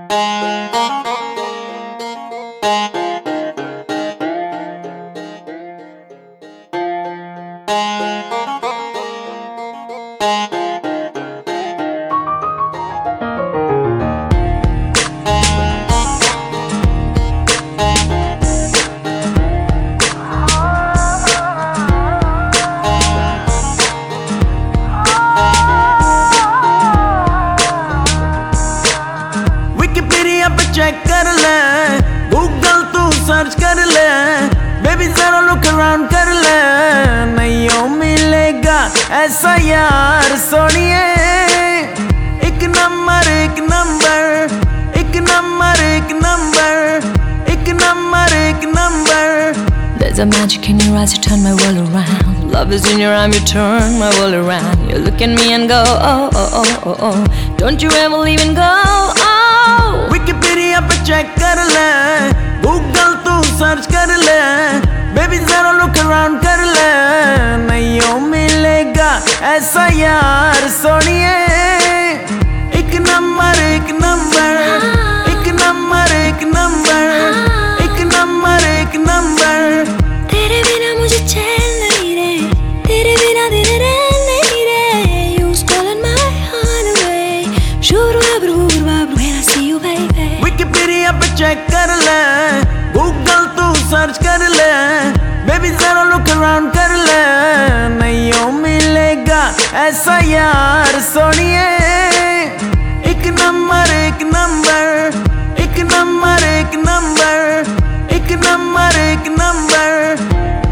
Check कर ले, Google तू सर्च कर ले, बेबी जरा लुक अराउंड कर ले, नहीं मिलेगा ऐसा यार सोनिए। एक नंबर एक नंबर, एक नंबर एक नंबर, एक नंबर एक number. There's a magic in your eyes, you turn my world around. Love is in your arm, you turn my world around. You look at me and go, oh, oh, oh, oh, oh. Don't you ever leave and go, oh. Wikipedia पे check कर ले, Google तू search कर ले, baby जरा look around कर ले, नहीं मिलेगा ऐसा यार सोनिए। एक नंबर एक नंबर, एक नंबर एक नंबर, एक नंबर एक नंबर। तेरे बिना मुझे चैन नहीं रे, तेरे बिना दिन रैन नहीं रे। You stolen my heart away. Shuru abru abru when I see you baby. Wikipedia पे चेक कर ले, गूगल तू सर्च कर ले, बेबी जरा लुक अराउंड कर ले, नहीं मिलेगा ऐसा यार सोनिए। एक नंबर एक नंबर, एक नंबर एक नंबर, एक नंबर एक नंबर।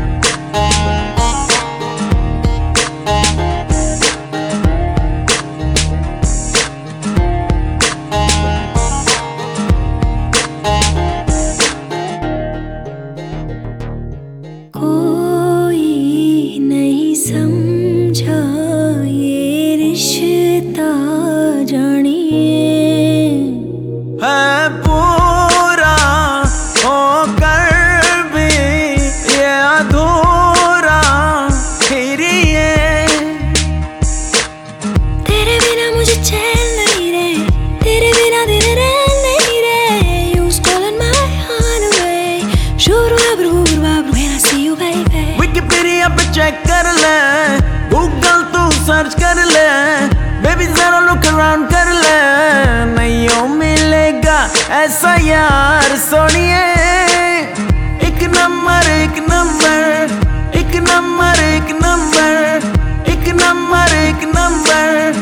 कोई नहीं समझा ये रिश्ता जानिए, है पूरा होकर भी ये अधूरा फिर ये। तेरे बिना मुझे चैन नहीं रे, तेरे बिना दिन रैन नहीं रे। You stolen my heart away. Shuru abru abru when I see you baby. Wikipedia पे चेक कर ले, गूगल तू सर्च कर ले, बेबी जरा लुक अराउंड कर ले, नहीं मिलेगा ऐसा यार सोनिए। एक नंबर एक नंबर, एक नंबर एक नंबर, एक नंबर एक number.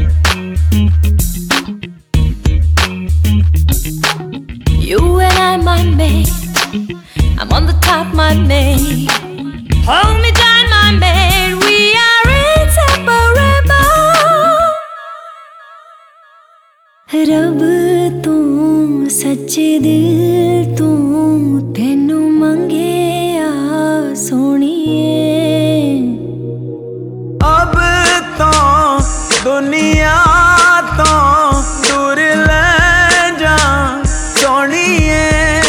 You and I, my mate, I'm on the top, my mate. Hold me down, my mate. We are inseparable. रब तू सच्चे दिल तू तेनू मंगे आ सोनिए। अब तो दुनिया तो दूर ले जा सोनिए।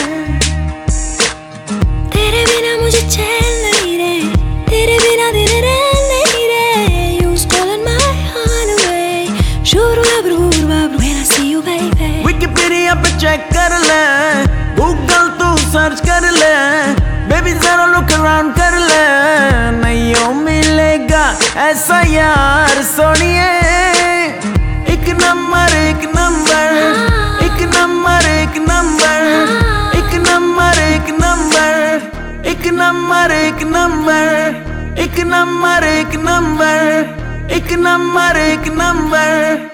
तेरे बिना मुझे चैन नहीं रे, तेरे बिना दिन रैन नहीं रे। You stolen my heart away. Shuru abru abru when I see you baby. Wikipedia पे चेक कर ले, गूगल तू सर्च कर ले, बेबी जरा लुक अराउंड कर ले, नहीं मिलेगा ऐसा यार सोनिए। एक नंबर एक नंबर, एक नंबर एक नंबर, एक नंबर एक नंबर, एक नंबर एक नंबर, एक नंबर एक नंबर, एक नंबर एक नंबर।